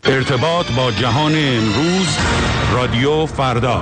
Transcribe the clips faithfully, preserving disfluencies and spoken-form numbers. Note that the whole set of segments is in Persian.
ارتباط با جهان امروز، رادیو فردا.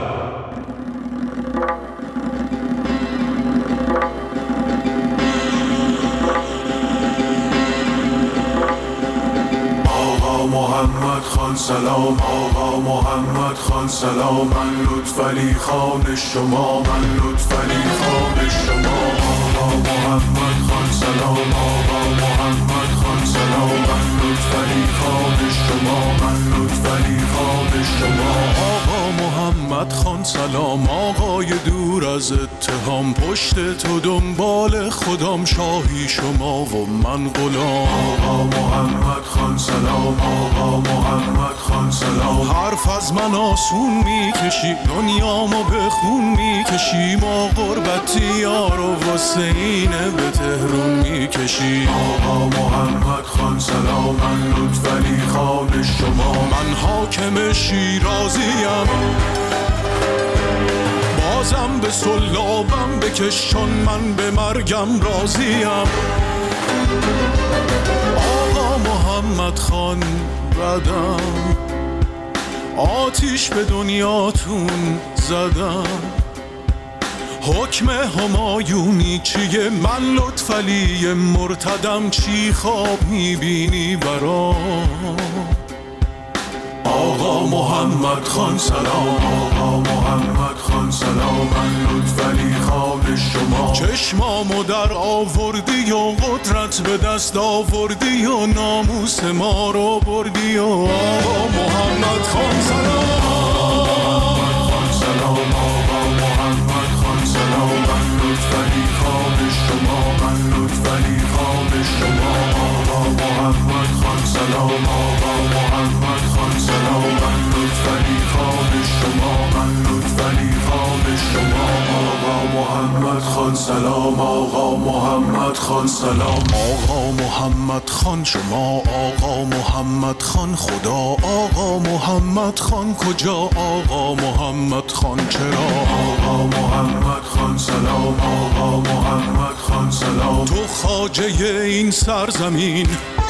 آقا محمد خان سلام، آقا محمد خان سلام، من لطفعلی خان شما، من لطفعلی خان شما. آقا محمد خان سلام، آقا محمد خان سلام، من لطفعلی خان شما، من لطفعلی خان شما. آقا محمد خان سلام، آقای دور از اتهام، پشت تو دنبال خودم، شاهی شما و من غلام. آقا محمد خان سلام، آقا محمد خان سلام، حرف از من آسون میکشی، دنیامو به خون میکشی، ما غربتی یار و واسینه به تهرون میکشی. آقا محمد خان سلام، من لطفعلی خان شما، من حاکم شیرازیم، بازم به سلابم بکش، چون من به مرگم راضیم. آقا محمد خان بدم، آتیش به دنیاتون زدم، حکم همایونی چیه؟ من لطفعلی مرتدم، چی خواب میبینی برام؟ آقا محمد خان سلام، آقا محمد خان سلام، من لطفعلی خان شما، چشمامو در آوردی و قدرت به دست آوردی و ناموس ما رو بردی. و آقا محمد خان سلام، آقا محمد خان سلام، آقا محمد خان سلام، من لطفعلی خان شما، من لطفعلی خان شما. آقا محمد خان سلام، آقا محمد خان سلام، من لطفعلی خان شما، من لطفعلی خان شما. آقا محمد خان سلام، آقا محمد خان سلام، آقا محمد خان شما، آقا محمد خان خدا، آقا محمد خان کجا، آقا محمد خان چرا؟ آقا محمد خان سلام، آقا محمد خان سلام، تو خواجه این سرزمین،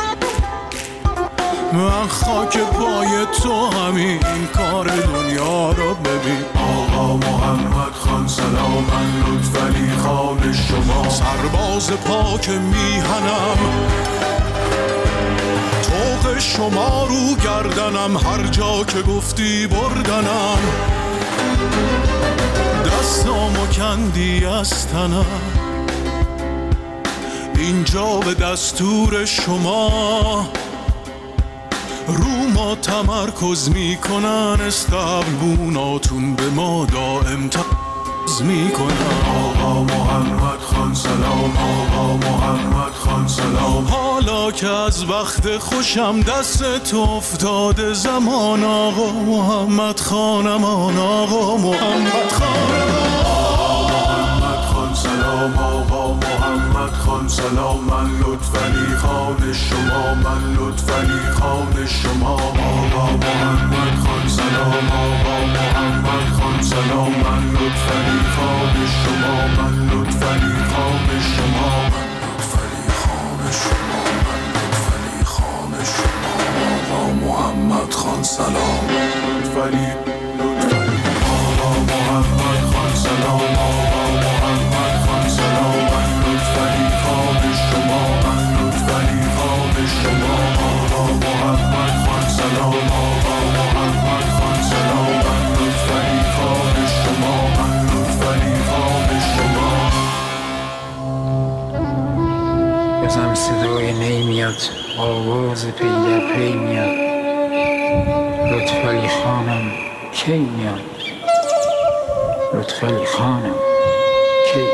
من خاک پای تو، همین کار دنیا رو ببین. آقا محمد خان سلام، من لطفعلی خان شما، سرباز پاک میهنم، طوق شما رو گردنم، هر جا که گفتی بردنم، دستامو کندی از تنم، اینجا به دستور شما رو ما تمرکز میکنن، استقلبوناتون به ما دائم تمرکز میکنن. آقا محمد خان سلام، آقا محمد خان سلام، حالا که از وقت خوشم دست تو افتاده زمان، آقا محمد خانمان، آقا محمد خانمان. سلام، آقا محمد خان سلام، من لطفعلی خان شما، من لطفعلی خان شما. آقا محمد خان سلام، آقا محمد خان سلام، من لطفعلی خان شما، من لطفعلی خان شما، من لطفعلی خان شما، من لطفعلی خان شما. آقا محمد خان سلام، لطفعلی لطفعلی، آقا محمد خان سلام، آقا محمد خان سلام، من لطفعلی خان شما، من لطفعلی خان شما. آقا محمد خان سلام، آقا محمد خان سلام، من لطفعلی خان شما، من لطفعلی خان شما. بازم صدای نی میاد، آواز پی در پی میاد، لطفعلی خانم کی میاد، لطفعلی خانم کی؟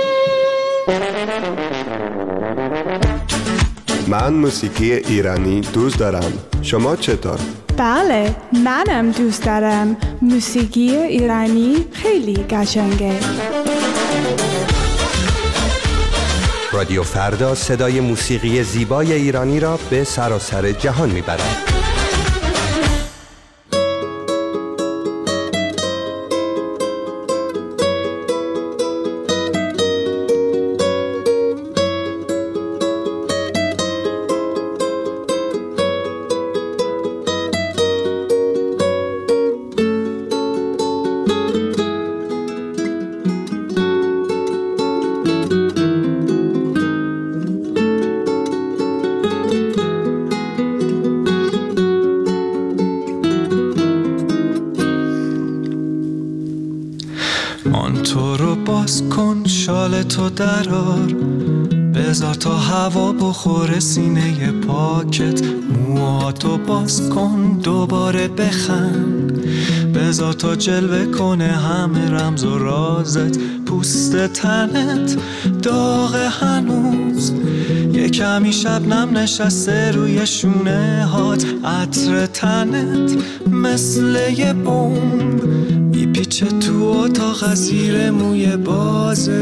من موسیقی ایرانی دوست دارم. شما چطور؟ بله، منم دوست دارم. موسیقی ایرانی خیلی قشنگه. رادیو فردا صدای موسیقی زیبای ایرانی را به سراسر جهان میبرد. باز کن شال تو درار، بذار تا هوا بخوره سینه پاکت. موهاتو باز کن دوباره بخند، بذار تا جلوه کنه همه رمز و رازت. پوست تنت داغ هنوز، یه کمی شبنم نشسته روی شونه هات. عطر تنت مثل یه بمب میپیچه تو اتاق زیر موی بازت.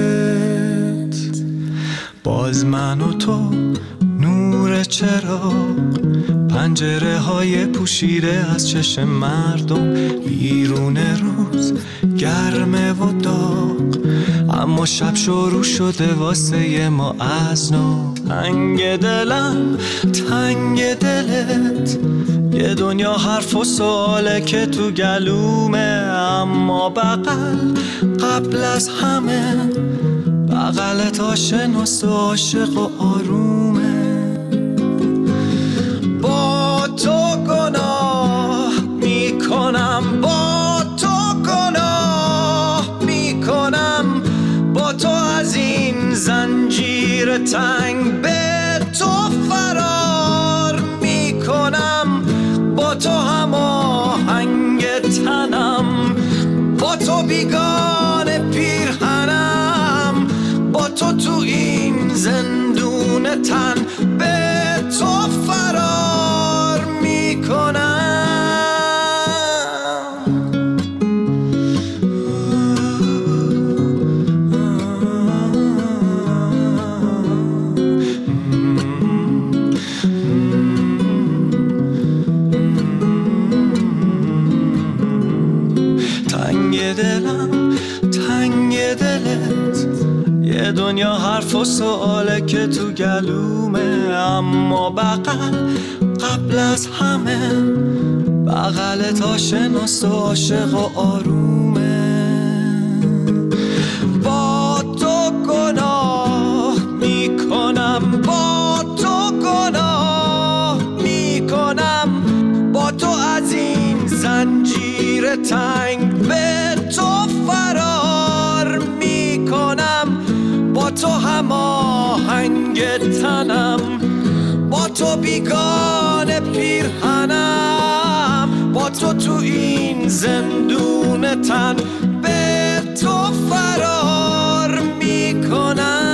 باز من و تو نور چراغ، پنجره های پوشیده از چشم مردم. بیرون روز گرمه و داغ، اما شب شروع شده واسه ما از نو. تنگ دلم تنگ دلت، یه دنیا حرف و سواله که تو گلومه. اما بغل قبل از همه، بغلت آشناست و عاشق و آرومه. با تو گناه میکنم، با تو گناه میکنم، با تو از این زنجیر تنگ به تو فرار میکنم. با تو هماهنگ تنم، با تو بیگانه پیرهنم. با تو تو این زندون تن به تو فرار میکنم. تنگ دلم تنگ دلت، یه دنیا حرف و سواله که تو گلومه. اما بغل قبل از همه، بغلت آشناست و عاشق و آرومه. با تو گناه میکنم، با تو گناه میکنم، با تو از این زنجیر تنگ به تو فرار میکنم. با تو هماهنگ تنم، با تو بیگانه پیرهنم. با تو تو این زندون تن به تو فرار میکنم.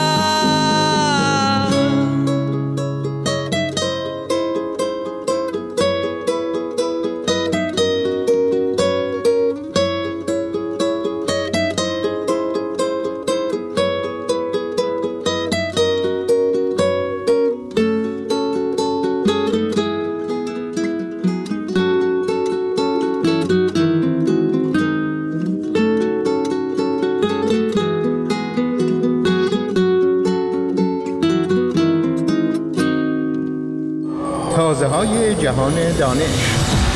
تازه های جهان دانش.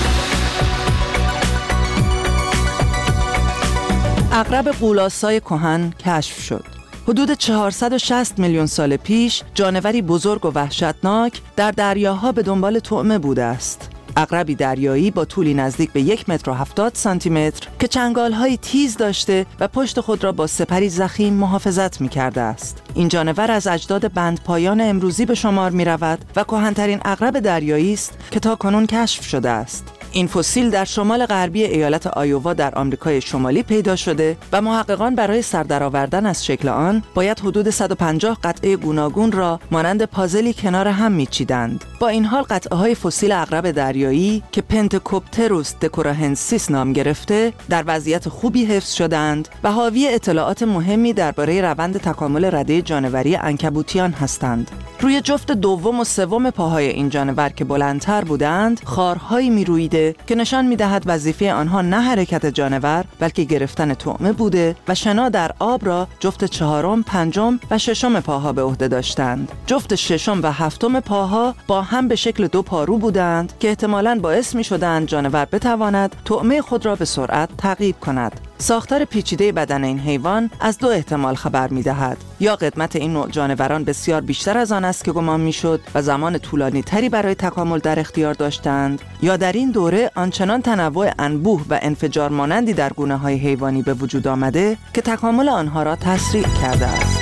عقرب غول‌آسای کهن کشف شد. حدود چهارصد و شصت میلیون سال پیش جانوری بزرگ و وحشتناک در دریاها به دنبال طعمه بوده است. عقربی دریایی با طولی نزدیک به یک متر و هفتاد سانتی متر که چنگال‌های تیز داشته و پشت خود را با سپری ضخیم محافظت می‌کرده است. این جانور از اجداد بندپایان امروزی به شمار می‌رود و کهن‌ترین عقرب دریایی است که تاکنون کشف شده است. این فسیل در شمال غربی ایالت آیووا در آمریکای شمالی پیدا شده و محققان برای سر درآوردن از شکل آن باید حدود صد و پنجاه قطعه گوناگون را مانند پازلی کنار هم میچیدند. با این حال قطعه‌های فسیل عقرب دریایی که پنتکوپتروس دکوراهنسیس نام گرفته در وضعیت خوبی حفظ شدند و حاوی اطلاعات مهمی درباره روند تکامل رده جانوری عنکبوتیان هستند. روی جفت دوم و سوم پاهای این جانور که بلندتر بودند خارهایی میرویده که نشان میدهد وظیفه آنها نه حرکت جانور بلکه گرفتن طعمه بوده و شنا در آب را جفت چهارم، پنجم و ششم پاها به عهده داشتند. جفت ششم و هفتم پاها با هم به شکل دو پارو بودند که احتمالاً باعث میشدند جانور بتواند طعمه خود را به سرعت تعقیب کند. ساختار پیچیده بدن این حیوان از دو احتمال خبر می‌دهد: یا قدمت این نوع جانوران بسیار بیشتر از آن است که گمان می‌شد و زمان طولانی تری برای تکامل در اختیار داشتند، یا در این دوره آنچنان تنوع انبوه و انفجار مانندی در گونه‌های حیوانی به وجود آمده که تکامل آنها را تسریع کرده است.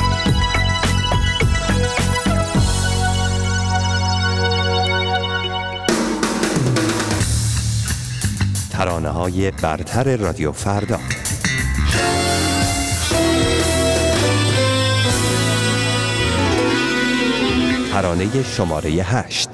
ترانه‌های برتر رادیو فردا. ترانه شماره هشت.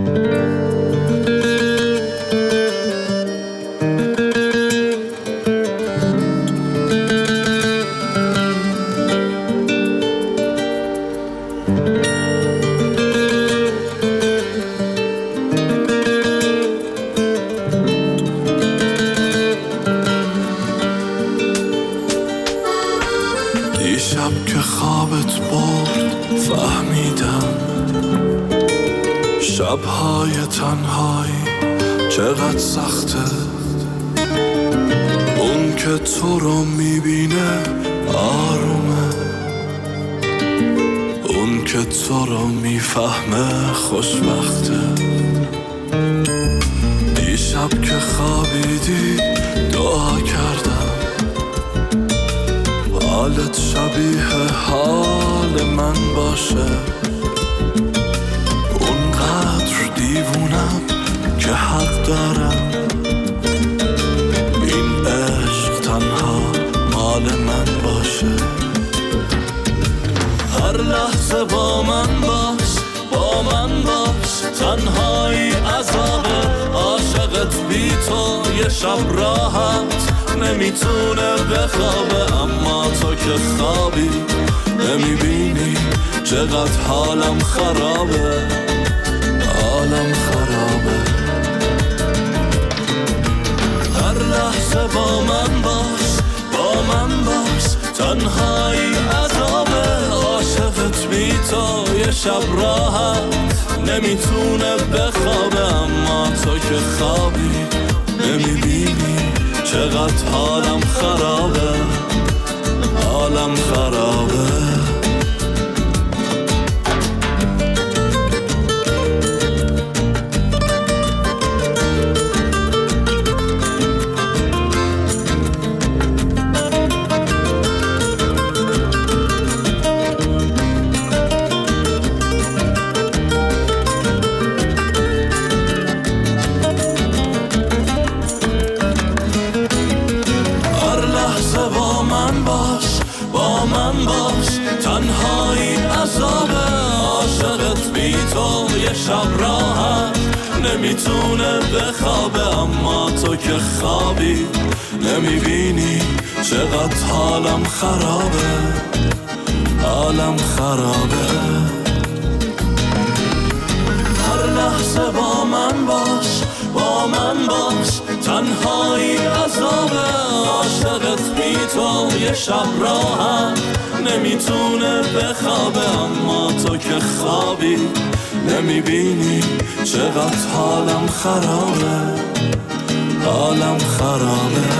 دیشب که خوابت برد فهمیدم شب‌های تنهایی چقدر سخته. اون که تو رو میبینه آرومه، اون که تو رو میفهمه خوشبخته. دیشب که خوابیدی دعا کردم حالت شبیه حال من باشه. اونقدر دیوونم که حق دارم این عشق تنها مال من باشه. هر لحظه با من باش، با من باش، تنهایی عذابه. عاشقت بی تو یه شب راحت نمیتونه بخوابه، اما تو که خوابی نمیبینی چقدر حالم خرابه، حالم خرابه. هر لحظه با من باش، با من باش، تنهایی عذابه. عاشقت بی تو یه شب راحت نمیتونه بخوابه، اما تو که خوابی نمیبینی چقدر حالم خرابه، حالم خرابه. شب راحت نمیتونه بخوابه، اما تو که خوابی نمیبینی چقدر حالم خرابه، حالم خرابه. هر لحظه با من باش، با من باش، تنهایی عذابه. عاشقت بی تو یه شب راحت نمیتونه بخوابه، اما تو که خوابی نمیبینی چقدر حالم خرابه، حالم خرابه.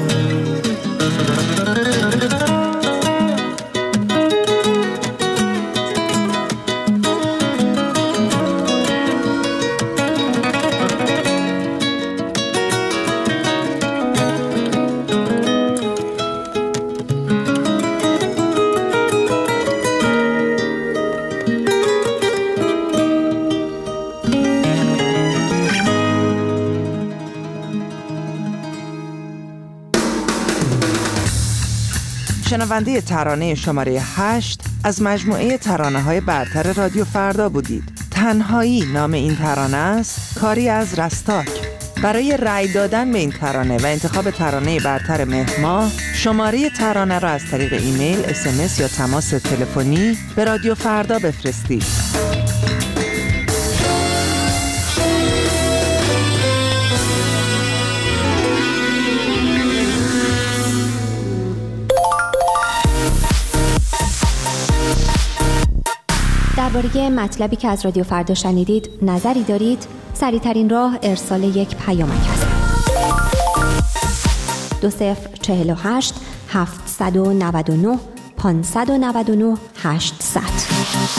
شنونده ترانه شماره هشت از مجموعه ترانه‌های برتر رادیو فردا بودید. تنهایی نام این ترانه است، کاری از رستاک. برای رأی دادن به این ترانه و انتخاب ترانه برتر مهر ماه، شماره ترانه را از طریق ایمیل، اس ام اس یا تماس تلفنی به رادیو فردا بفرستید. درباره مطلبی که از رادیو فردا شنیدید نظری دارید؟ سریع‌ترین راه ارسال یک پیامک است. دو صفر چهل و هشت هفتصد و نود و نه پانصد و نود و نه هشتصد.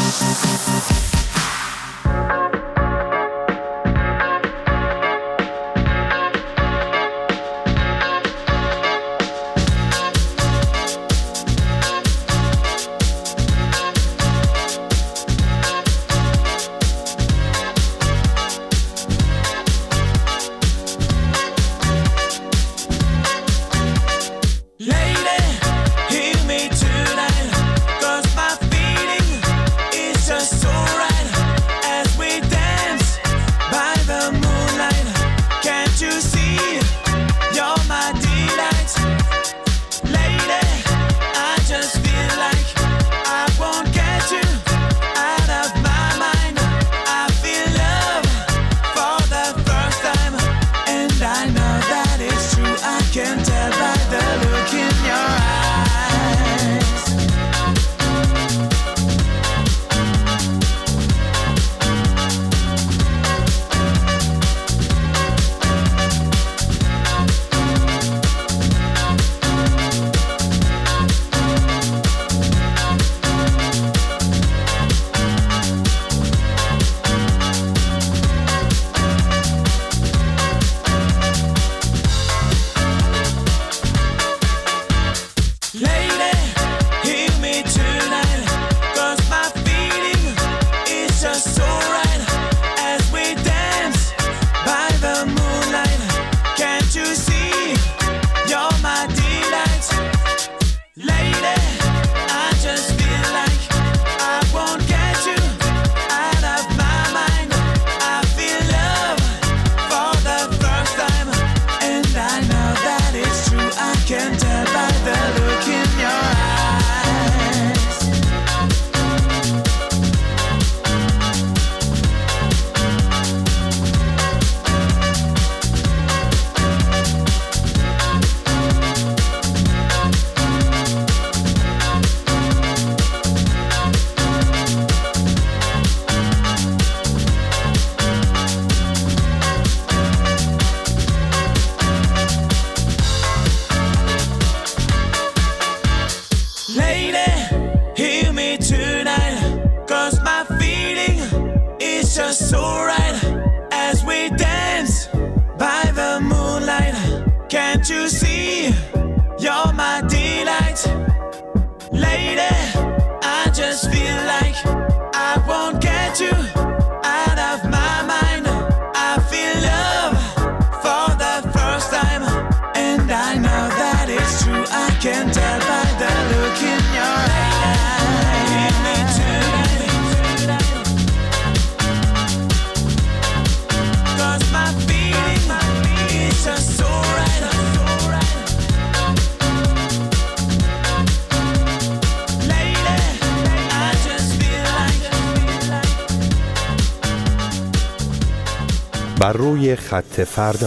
بر روی خط فردا.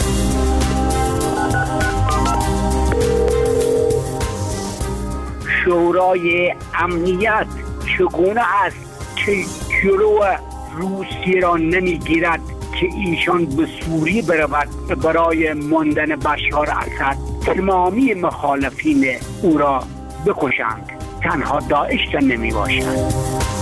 شورای امنیت چگونه است که جلو روسیه را نمیگیرد که ایشان به سوریه برود برای ماندن بشار اسد؟ تمامی مخالفین او را بکشند، تنها داعش نمی باشند.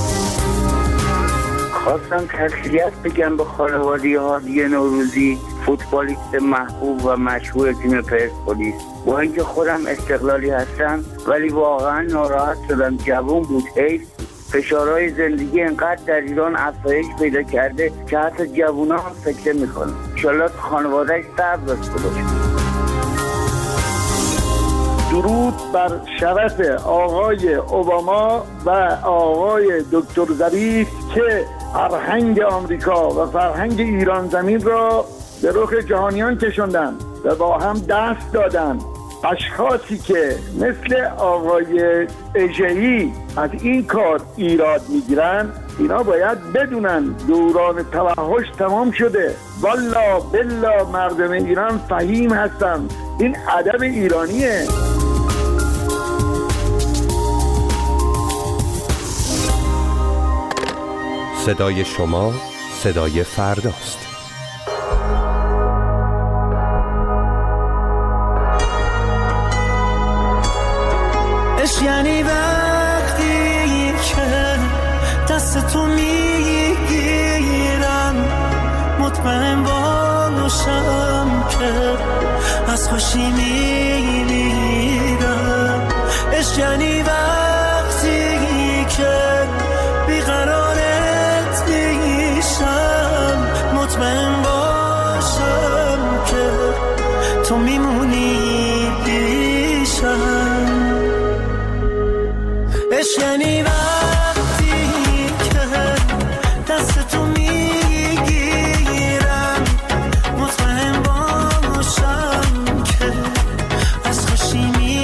خواستم تسلیت بگم به خانواده هادی نوروزی، فوتبالیست محبوب و مشهور تیم پرسپولیس. با اینکه خودم استقلالی هستم ولی واقعا ناراحت شدم. جوان بود، حیف. فشارهای زندگی انقدر در ایران افزایش پیدا کرده که حتی جوونا هم فکر میکنن. انشالله خانوادهش صبر داشته باشه. درود بر شرف آقای اوباما و آقای دکتر ظریف که فرهنگ آمریکا و فرهنگ ایران زمین را به رخ جهانیان کشوندن و با هم دست دادن. اشخاصی که مثل آقای اژه‌ای از این کار ایراد میگیرن، اینا باید بدونن دوران توحش تمام شده. والله بالله مردم ایران فهیم هستن، این ادب ایرانیه. صدای شما صدای فرداست. دست تو میگیرم، مطمئن باشم که از خوشی میمیرم. عشق یعنی وقتی که بیقرارت میشم، مطمئن باشم که تو میمونی پیشم. عشق یعنی وقتی که دست تو میگیرم، مطمئن باشم که از خوشی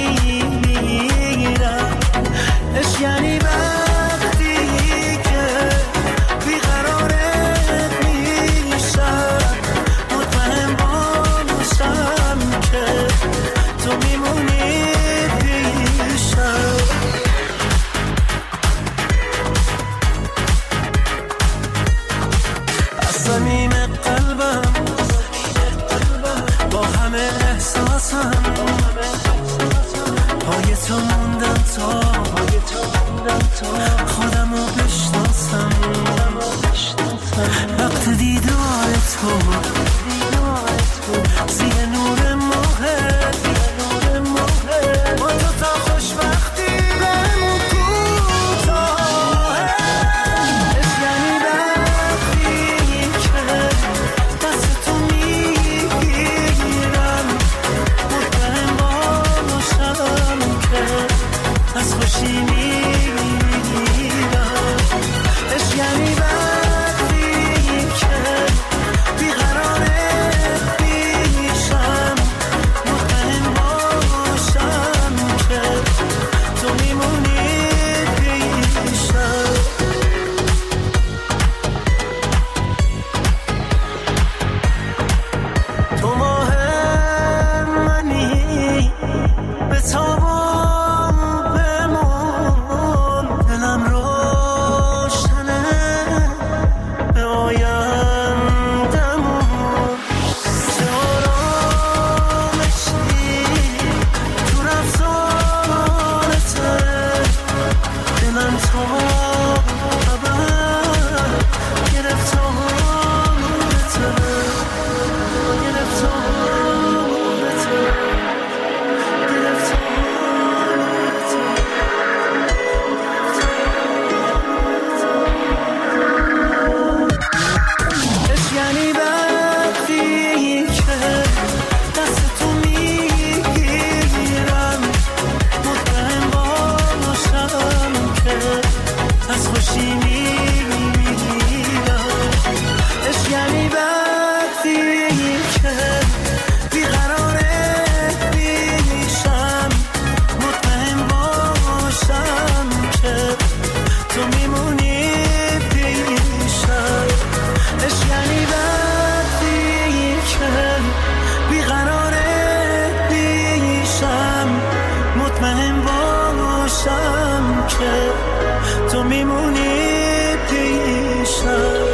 میمیرم. عشق یعنی وقتی که بیقرارت میشم، مطمئن باشم که تو میمونی پیشم. از صمیم قلبم با همه احساسم پای تو موندم تا خودمو بشناسم. وقت دیدار تو زیر نور ماهت، با تو تا خوشبختی بمون کوتاه. عشق یعنی وقتی که دست تو میگیرم، مطمئن باشم که از خوشی میمیرم. عشق یعنی وقتی که بیقرارت میشم، مطمئن باشم که تو میمونی پیشم. تو ماه منی به تابم بمون، دلم روشنه به آیندمون. چه آرامشی تو رفتارته، دلم تا ابد گرفتارته، گرفتارته، گرفتارته. عشق یعنی وقتی که دست تو میگیرم، مطمئن باشم که از خوشی میمیرم. عشق یعنی وقتی که بیقرارت میشم، مطمئن باشم که تو میمونی پیشم. عشق یعنی وقتی که بیقرارت میشم، مطمئن باشم که تو میمونی پیشم.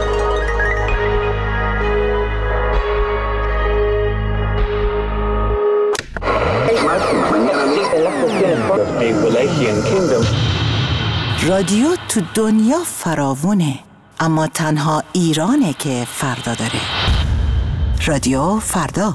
رادیو تو دنیا فراوونه، اما تنها ایرانه که فردا داره. رادیو فردا.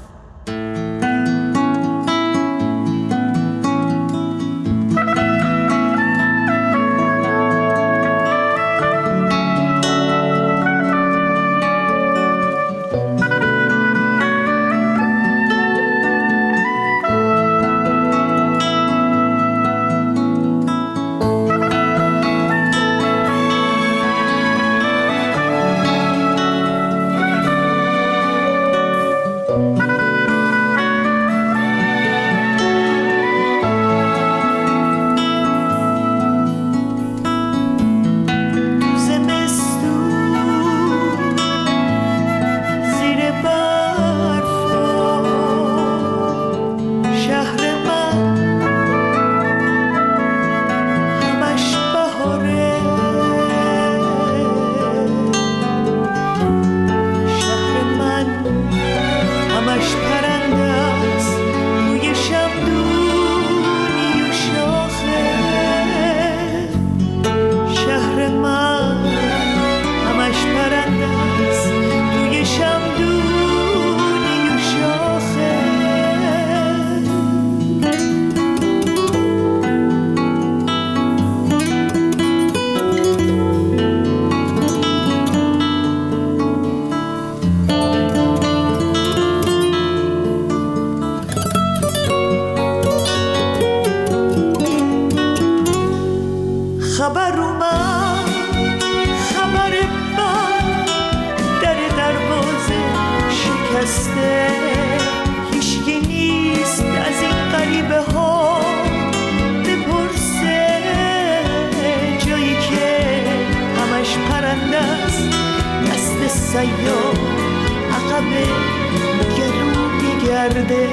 نشسته، هیچکی نیست از این غریبه ها بپرسه، جایی که همش پرنده است، دست سیاه عقب گلو میگرده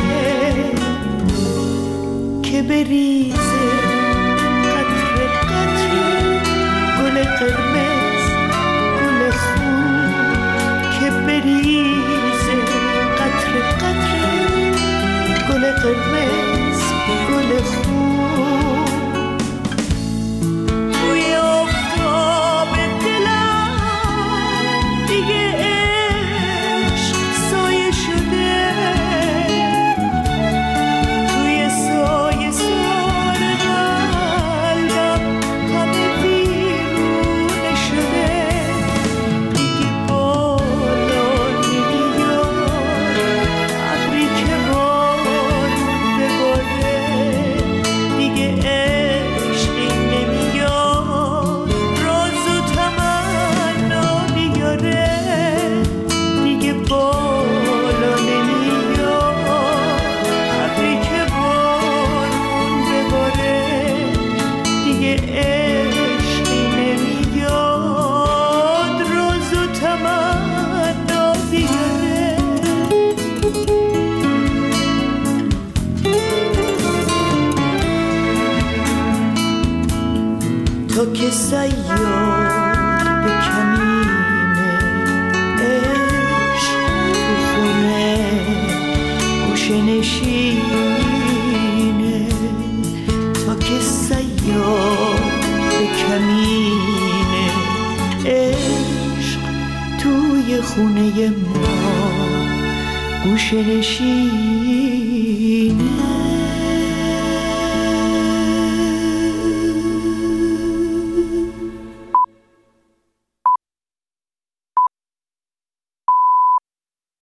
که بریزه قطره قطره گل قرمز گل خون، که بریزه قطره قطره گل قرمز گل خون. توی آفتاب دلم دیگه عشق سایه شده، توی سایه سار قلبم همه بیرونه شده، دیگه بالا نمیاد ابری که بارون بباره، دیگه عشقی نمیاد راز و تمنا بیاره، دیگه بالا نمیاد ابری که بارون بباره، دیگه عشقی نمیاد راز و تمنا بیاره. تا که صیاد به کمینه عشق تو خونه گوشه نشینه، تا که صیاد به کمینه عشق توی خونه ما گوشه نشینه.